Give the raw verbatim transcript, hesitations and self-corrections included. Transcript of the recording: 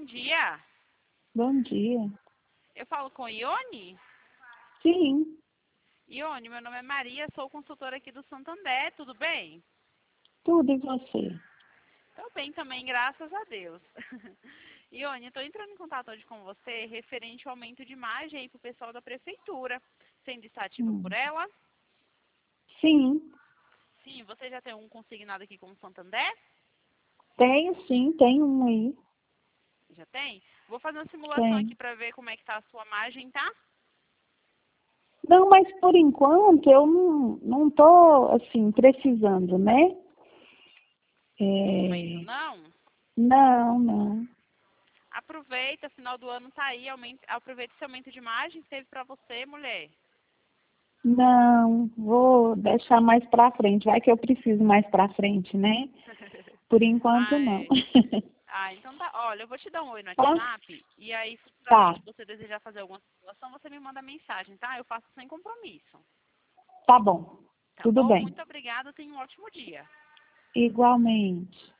dia. Bom dia. Eu falo com Ione? Sim, Ione, meu nome é Maria, sou consultora aqui do Santander, tudo bem? tudo e você? Tô bem também, graças a Deus. Ione, eu tô entrando em contato hoje com você referente ao aumento de imagem aí pro pessoal da prefeitura. Você ainda está ativa por Hum. ela? Sim, Sim, você já tem um consignado aqui com o Santander? tenho sim, tem um aí. Já tem? Vou fazer uma simulação aqui Tem. para ver como é que tá a sua margem, tá? Não, mas por enquanto eu não, não tô, assim, precisando, né? No momento É... não. Não, não. Aproveita, final do ano tá aí, aumenta, aproveita esse aumento de margem que teve para você, mulher. Não, vou deixar mais pra frente. Vai que eu preciso mais pra frente, né? Por enquanto, não. Ai, ah, então tá. Olha, eu vou te dar um oi no Tá? WhatsApp e aí, Tá, futuramente, se você desejar fazer alguma simulação, você me manda mensagem, tá? Eu faço sem compromisso. tá bom. Tá Tudo bom? bem. Muito obrigada, tenha um ótimo dia. Igualmente.